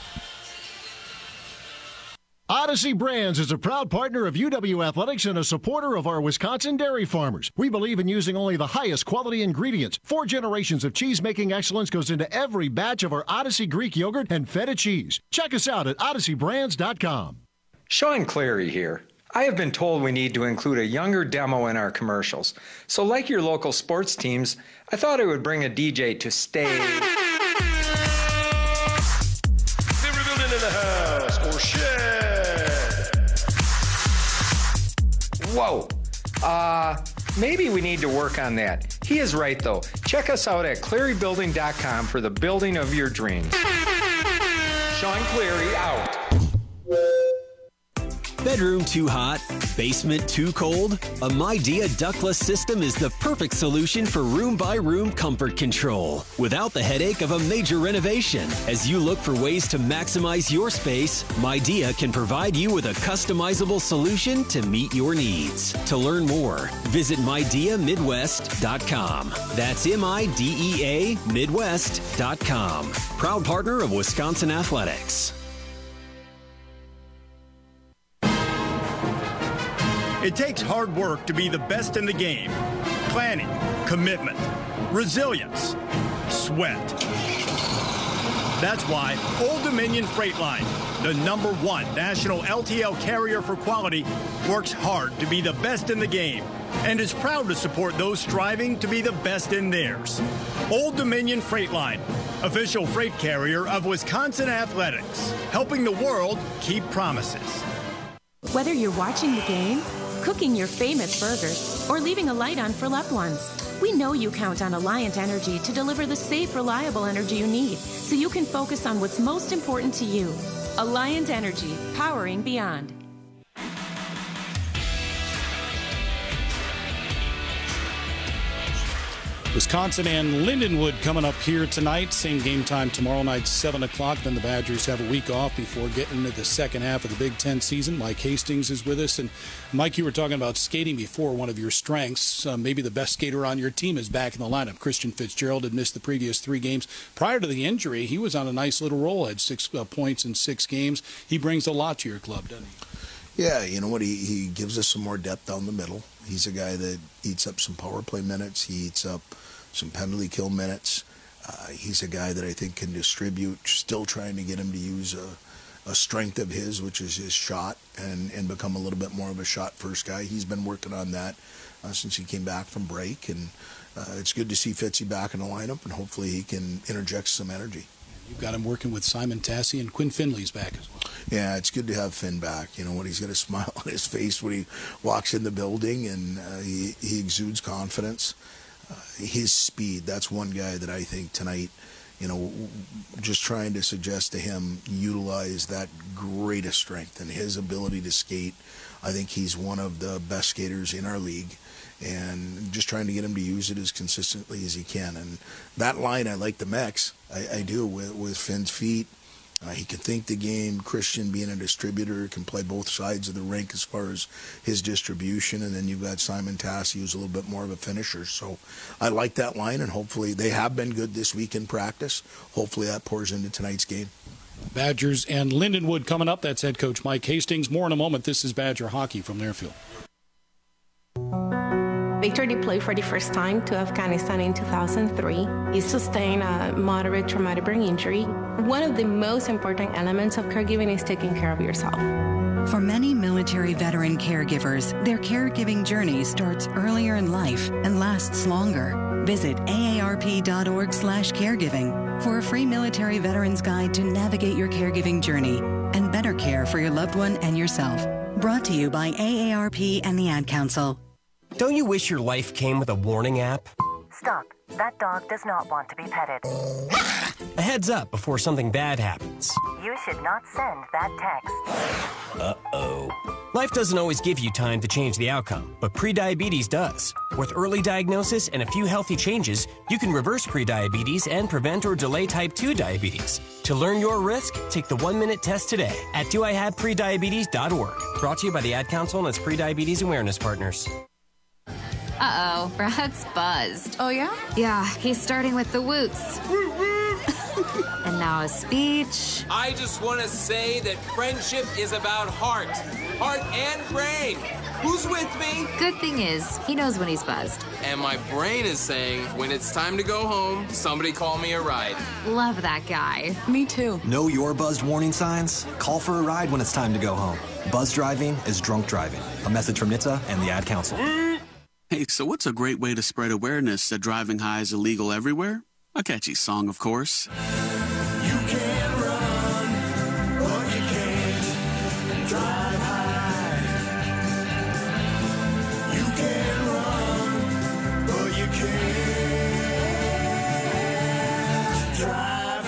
Odyssey Brands is a proud partner of U W Athletics and a supporter of our Wisconsin dairy farmers. We believe in using only the highest quality ingredients. Four generations of cheese-making excellence goes into every batch of our Odyssey Greek yogurt and feta cheese. Check us out at odyssey brands dot com. Sean Clary here. I have been told we need to include a younger demo in our commercials. So like your local sports teams, I thought I would bring a D J to stay. They're rebuilding in the house, or shit. Whoa. Uh, maybe we need to work on that. He is right, though. Check us out at clary building dot com for the building of your dreams. Sean Clary out. Bedroom too hot? Basement too cold? A Midea ductless system is the perfect solution for room-by-room comfort control without the headache of a major renovation. As you look for ways to maximize your space, Midea can provide you with a customizable solution to meet your needs. To learn more, visit midea midwest dot com. That's M I D E A Midwest dot com. Proud partner of Wisconsin Athletics. It takes hard work to be the best in the game. Planning, commitment, resilience, sweat. That's why Old Dominion Freight Line, the number one national L T L carrier for quality, works hard to be the best in the game and is proud to support those striving to be the best in theirs. Old Dominion Freight Line, official freight carrier of Wisconsin Athletics, helping the world keep promises. Whether you're watching the game, cooking your famous burgers, or leaving a light on for loved ones, we know you count on Alliant Energy to deliver the safe, reliable energy you need so you can focus on what's most important to you. Alliant Energy, powering beyond. Wisconsin and Lindenwood coming up here tonight. Same game time tomorrow night, seven o'clock. Then the Badgers have a week off before getting into the second half of the Big Ten season. Mike Hastings is with us. And, Mike, you were talking about skating before, one of your strengths. Uh, maybe the best skater on your team is back in the lineup. Christian Fitzgerald had missed the previous three games. Prior to the injury, he was on a nice little roll, had six uh, points in six games. He brings a lot to your club, doesn't he? Yeah, you know what? He, he gives us some more depth down the middle. He's a guy that eats up some power play minutes. He eats up some penalty kill minutes. Uh, he's a guy that I think can distribute, still trying to get him to use a, a strength of his, which is his shot, and, and become a little bit more of a shot-first guy. He's been working on that uh, since he came back from break, and uh, it's good to see Fitzy back in the lineup, and hopefully he can interject some energy. You've got him working with Simon Tassi, and Quinn Finley's back as well. Yeah, it's good to have Finn back. You know what? He's got a smile on his face when he walks in the building, and uh, he, he exudes confidence. Uh, his speed, that's one guy that I think tonight, you know, just trying to suggest to him, utilize that greatest strength and his ability to skate. I think he's one of the best skaters in our league, and just trying to get him to use it as consistently as he can. And that line, I like the mix. I, I do, with, with Finn's feet. Uh, he can think the game. Christian, being a distributor, can play both sides of the rink as far as his distribution. And then you've got Simon Tassi, who's a little bit more of a finisher. So I like that line, and hopefully they have been good this week in practice. Hopefully that pours into tonight's game. Badgers and Lindenwood coming up. That's head coach Mike Hastings. More in a moment. This is Badger Hockey from Learfield. Victor deployed for the first time to Afghanistan in two thousand three. He sustained a moderate traumatic brain injury. One of the most important elements of caregiving is taking care of yourself. For many military veteran caregivers, their caregiving journey starts earlier in life and lasts longer. Visit A A R P dot org slash caregiving for a free military veterans guide to navigate your caregiving journey and better care for your loved one and yourself. Brought to you by A A R P and the Ad Council. Don't you wish your life came with a warning app? Stop. That dog does not want to be petted. A heads up before something bad happens. You should not send that text. Uh-oh. Life doesn't always give you time to change the outcome, but prediabetes does. With early diagnosis and a few healthy changes, you can reverse prediabetes and prevent or delay type two diabetes. To learn your risk, take the one-minute test today at do I have prediabetes dot org. Brought to you by the Ad Council and its prediabetes awareness partners. Uh-oh, Brad's buzzed. Oh, yeah? Yeah, he's starting with the woots. And now a speech. I just want to say that friendship is about heart. Heart and brain. Who's with me? Good thing is, he knows when he's buzzed. And my brain is saying, when it's time to go home, somebody call me a ride. Love that guy. Me too. Know your buzzed warning signs? Call for a ride when it's time to go home. Buzz driving is drunk driving. A message from N H T S A and the Ad Council. Hey, so what's a great way to spread awareness that driving high is illegal everywhere? A catchy song, of course. You can run, but you can't drive high. You can run, but you can't drive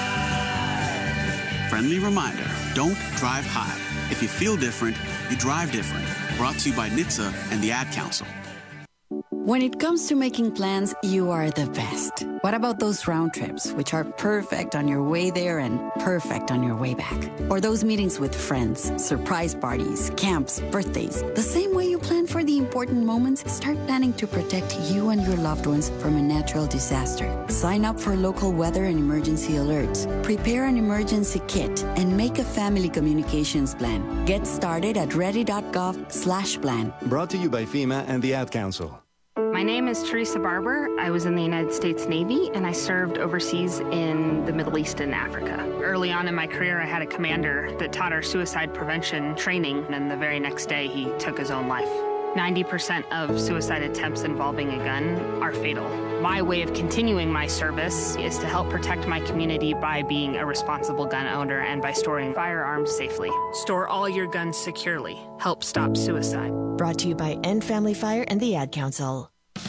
high. Friendly reminder, don't drive high. If you feel different, you drive different. Brought to you by N H T S A and the Ad Council. When it comes to making plans, you are the best. What about those round trips, which are perfect on your way there and perfect on your way back? Or those meetings with friends, surprise parties, camps, birthdays. The same way you plan for the important moments, start planning to protect you and your loved ones from a natural disaster. Sign up for local weather and emergency alerts. Prepare an emergency kit and make a family communications plan. Get started at ready dot gov slash plan. Brought to you by FEMA and the Ad Council. My My name is Teresa Barber. I was in the United States Navy, and I served overseas in the Middle East and Africa. Early on in my career, I had a commander that taught our suicide prevention training, and the very next day, he took his own life. ninety percent of suicide attempts involving a gun are fatal. My way of continuing my service is to help protect my community by being a responsible gun owner and by storing firearms safely. Store all your guns securely. Help stop suicide. Brought to you by End Family Fire and the Ad Council.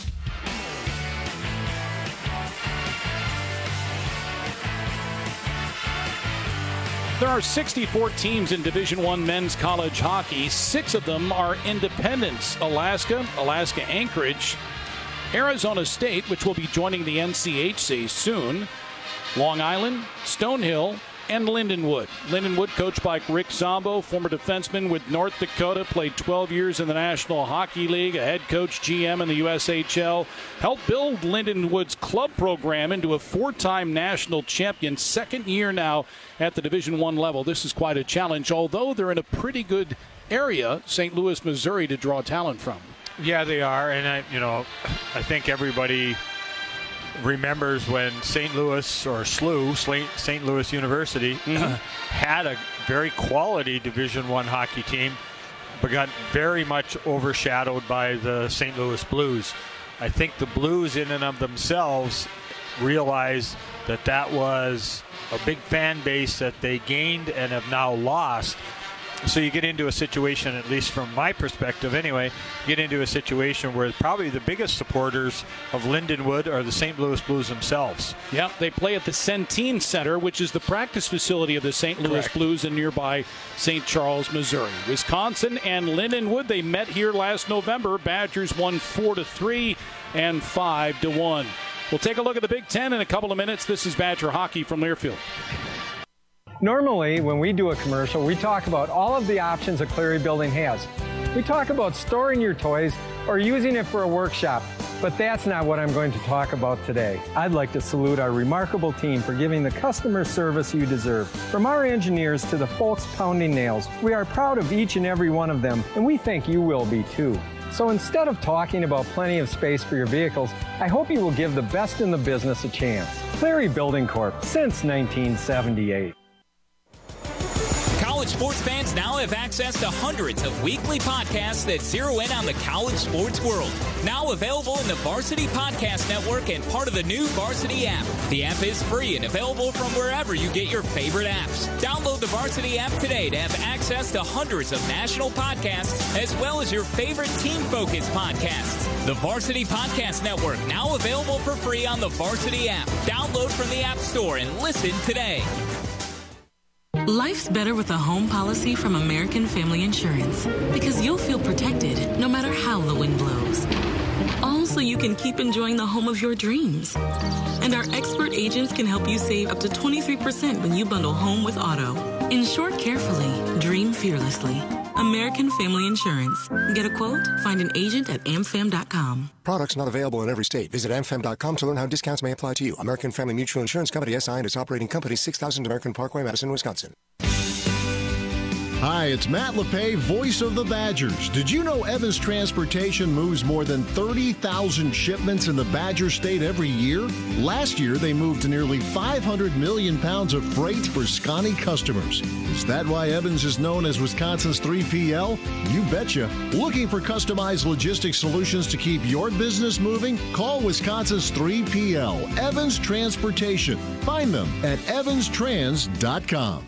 There are sixty-four teams in Division One men's college hockey. Six of them are independents. Alaska, Alaska Anchorage, Arizona State, which will be joining the N C H C soon, Long Island, Stonehill, and Lindenwood. Lindenwood, coached by Rick Zombo, former defenseman with North Dakota, played twelve years in the National Hockey League, a head coach, G M in the U S H L, helped build Lindenwood's club program into a four-time national champion, second year now at the Division One level. This is quite a challenge, although they're in a pretty good area, Saint Louis, Missouri, to draw talent from. Yeah, they are, and I, you know, I think everybody remembers when Saint Louis or S L U, Saint Louis University, mm-hmm. had a very quality Division One hockey team, but got very much overshadowed by the Saint Louis Blues. I think the Blues in and of themselves realized that that was a big fan base that they gained and have now lost. So you get into a situation, at least from my perspective anyway, get into a situation where probably the biggest supporters of Lindenwood are the Saint Louis Blues themselves. Yep, they play at the Centene Center, which is the practice facility of the Saint Louis Correct. Blues in nearby Saint Charles, Missouri. Wisconsin and Lindenwood, they met here last November. Badgers won four to three and five to one. We'll take a look at the Big Ten in a couple of minutes. This is Badger Hockey from Learfield. Normally, when we do a commercial, we talk about all of the options a Cleary building has. We talk about storing your toys or using it for a workshop, but that's not what I'm going to talk about today. I'd like to salute our remarkable team for giving the customer service you deserve. From our engineers to the folks pounding nails, we are proud of each and every one of them, and we think you will be too. So instead of talking about plenty of space for your vehicles, I hope you will give the best in the business a chance. Cleary Building Corp, since nineteen seventy-eight. College sports fans now have access to hundreds of weekly podcasts that zero in on the college sports world. Now available in the Varsity Podcast Network and part of the new Varsity app. The app is free and available from wherever you get your favorite apps. Download the Varsity app today to have access to hundreds of national podcasts as well as your favorite team-focused podcasts. The Varsity Podcast Network, now available for free on the Varsity app. Download from the App Store and listen today. Life's better with a home policy from American Family Insurance because you'll feel protected no matter how the wind blows. All so you can keep enjoying the home of your dreams. And our expert agents can help you save up to twenty-three percent when you bundle home with auto. Insure carefully, dream fearlessly. American Family Insurance. Get a quote? Find an agent at am fam dot com. Products not available in every state. Visit am fam dot com to learn how discounts may apply to you. American Family Mutual Insurance Company, S I and its operating company, six thousand American Parkway, Madison, Wisconsin. Hi, it's Matt LePay, voice of the Badgers. Did you know Evans Transportation moves more than thirty thousand shipments in the Badger State every year? Last year, they moved nearly five hundred million pounds of freight for Scotty customers. Is that why Evans is known as Wisconsin's three P L? You betcha. Looking for customized logistics solutions to keep your business moving? Call Wisconsin's three P L, Evans Transportation. Find them at evans trans dot com.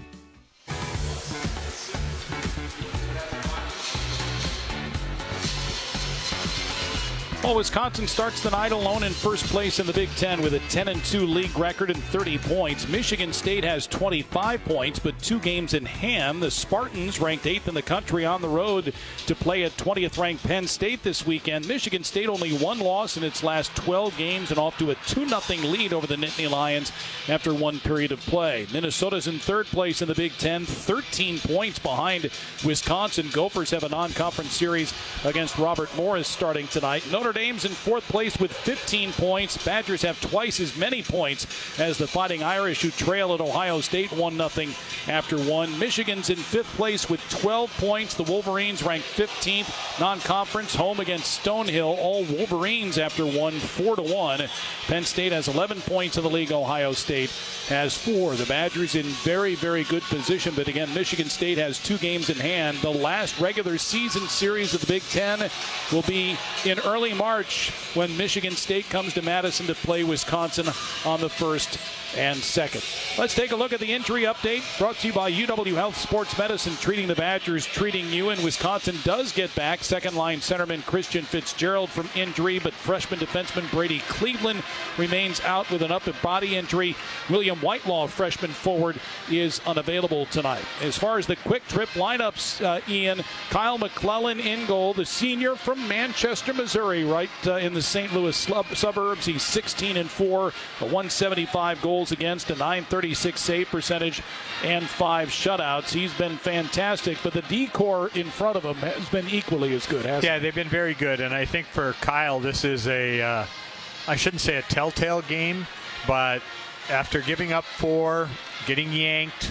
Well, Wisconsin starts the night alone in first place in the Big Ten with a ten and two league record and thirty points. Michigan State has twenty-five points, but two games in hand. The Spartans, ranked eighth in the country, on the road to play at twentieth-ranked Penn State this weekend. Michigan State only one loss in its last twelve games and off to a two nothing lead over the Nittany Lions after one period of play. Minnesota's in third place in the Big Ten, thirteen points behind Wisconsin. Gophers have a non-conference series against Robert Morris starting tonight. Notre Dame's in fourth place with fifteen points. Badgers have twice as many points as the Fighting Irish, who trail at Ohio State one nothing after one. Michigan's in fifth place with twelve points. The Wolverines ranked fifteenth. Non-conference, home against Stonehill. All Wolverines after one, four to one. Penn State has eleven points in the league. Ohio State has four. The Badgers in very, very good position, but again, Michigan State has two games in hand. The last regular season series of the Big Ten will be in early March when Michigan State comes to Madison to play Wisconsin on the first and second. Let's take a look at the injury update brought to you by U W Health Sports Medicine, treating the Badgers, treating you. And Wisconsin does get back second line centerman Christian Fitzgerald from injury, but freshman defenseman Brady Cleveland remains out with an upper body injury. William Whitelaw, freshman forward, is unavailable tonight. As far as the quick trip lineups, uh, Ian, Kyle McClellan in goal, the senior from Manchester, Missouri, right uh, in the Saint Louis slub- suburbs. He's sixteen and four, a one seventy-five goals against, a nine thirty-six save percentage, and five shutouts. He's been fantastic, but the D-core in front of him has been equally as good, hasn't Yeah, it? they've been very good, and I think for Kyle, this is a, uh, I shouldn't say a telltale game, but after giving up four, getting yanked,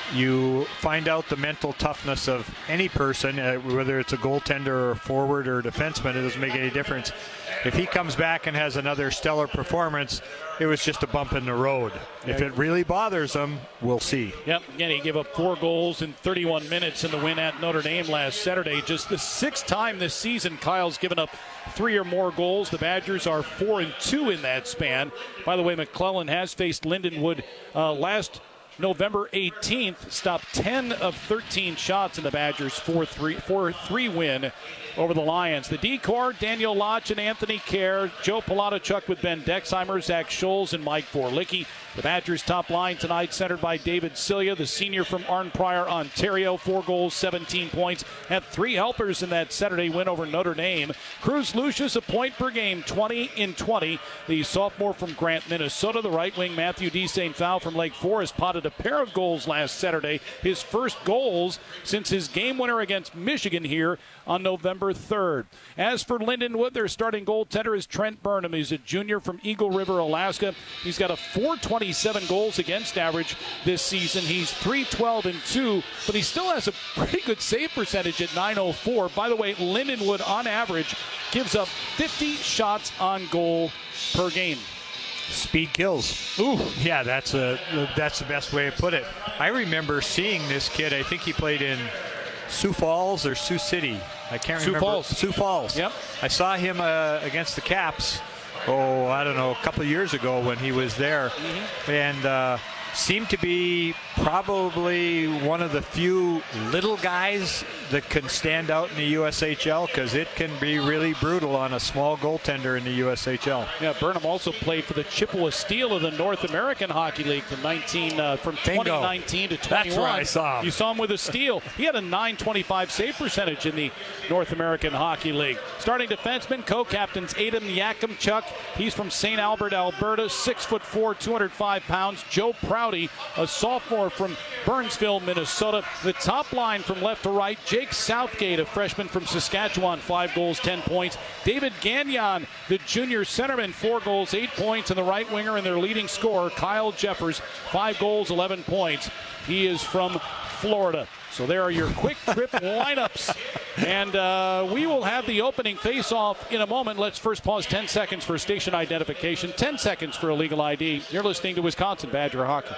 you find out the mental toughness of any person, uh, whether it's a goaltender or a forward or a defenseman. It doesn't make any difference. If he comes back and has another stellar performance, it was just a bump in the road. If it really bothers him, we'll see. Yep, again, he gave up four goals in thirty-one minutes in the win at Notre Dame last Saturday. Just the sixth time this season Kyle's given up three or more goals. The Badgers are four and two in that span. By the way, McClellan has faced Lindenwood uh, last November eighteenth, stopped ten of thirteen shots in the Badgers' four three win over the Lions. The D-core, Daniel Lodge and Anthony Kerr, Joe Palachuk with Ben Dexheimer, Zach Scholes, and Mike Vorlicki. The Badgers' top line tonight centered by David Cilia, the senior from Arnprior, Ontario. Four goals, seventeen points. Had three helpers in that Saturday win over Notre Dame. Cruz Lucius, a point per game, twenty in twenty. The sophomore from Grant, Minnesota. The right wing, Matthew D. Saint Fowl from Lake Forest, potted a pair of goals last Saturday. His first goals since his game winner against Michigan here on November third. As for Lindenwood, their starting goaltender is Trent Burnham. He's a junior from Eagle River, Alaska. He's got a four twenty-seven goals against average this season. He's three twelve and two, but he still has a pretty good save percentage at nine oh four. By the way, Lindenwood on average gives up fifty shots on goal per game. Speed kills. Ooh, yeah, that's a that's the best way to put it. I remember seeing this kid. I think he played in Sioux Falls or Sioux City. I can't Sioux remember. Falls. Sioux Falls. Yep. I saw him uh, against the Caps. Oh, I don't know, a couple of years ago when he was there, mm-hmm. and uh, seemed to be probably one of the few little guys that can stand out in the U S H L, because it can be really brutal on a small goaltender in the U S H L. Yeah, Burnham also played for the Chippewa Steel of the North American Hockey League from nineteen uh, from Bingo. twenty nineteen to twenty-one. That's where I saw him. You saw him with a steal. He had a nine twenty-five save percentage in the North American Hockey League. Starting defenseman, co-captains Adam Yakimchuk. He's from Saint Albert, Alberta, six foot four, two hundred five pounds. Joe Prouty, a sophomore from Burnsville, Minnesota. The top line from left to right, Jake Southgate, a freshman from Saskatchewan, five goals, ten points. David Gagnon, the junior centerman, four goals, eight points. And the right winger and their leading scorer, Kyle Jeffers, five goals, eleven points. He is from Florida. So there are your quick trip lineups. And uh, we will have the opening face-off in a moment. Let's first pause ten seconds for station identification, ten seconds for illegal I D. You're listening to Wisconsin Badger Hockey.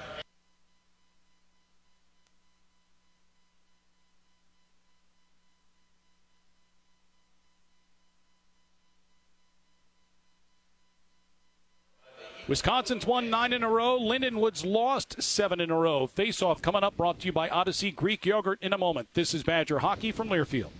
Wisconsin's won nine in a row. Lindenwood's lost seven in a row. Face-off coming up, brought to you by Odyssey Greek Yogurt in a moment. This is Badger Hockey from Learfield.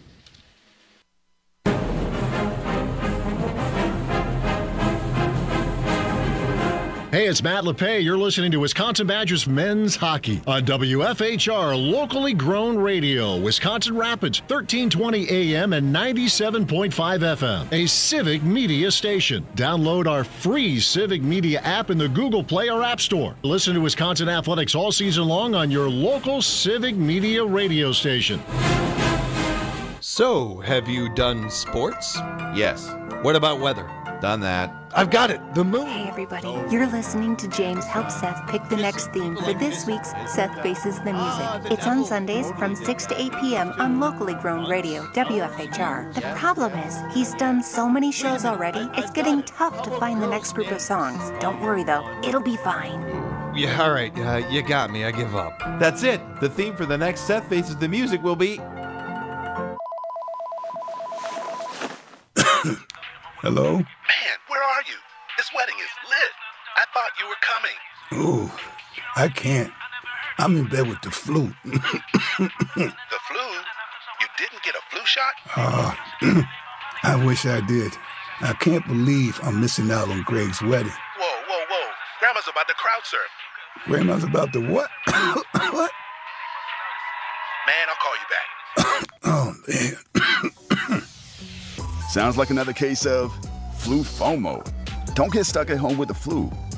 Hey, it's Matt LePay. You're listening to Wisconsin Badgers Men's Hockey on W F H R, locally grown radio, Wisconsin Rapids, thirteen twenty A M and ninety-seven point five F M, a Civic Media station. Download our free Civic Media app in the Google Play or App Store. Listen to Wisconsin Athletics all season long on your local Civic Media radio station. So, have you done sports? Yes. What about weather? Done that. I've got it. The moon. Hey, everybody. You're listening to James help Seth pick the next theme for this week's Seth Faces the Music. It's on Sundays from six to eight p.m. on locally grown radio, W F H R. The problem is, he's done so many shows already, it's getting tough to find the next group of songs. Don't worry, though. It'll be fine. Yeah, all right. Uh, you got me. I give up. That's it. The theme for the next Seth Faces the Music will be... Hello? Man, where are you? This wedding is lit. I thought you were coming. Ooh, I can't. I'm in bed with the flu. The flu? You didn't get a flu shot? Uh, I wish I did. I can't believe I'm missing out on Greg's wedding. Whoa, whoa, whoa. Grandma's about to crowd surf. Grandma's about to what? What? Man, I'll call you back. Oh, man. Sounds like another case of flu FOMO. Don't get stuck at home with the flu.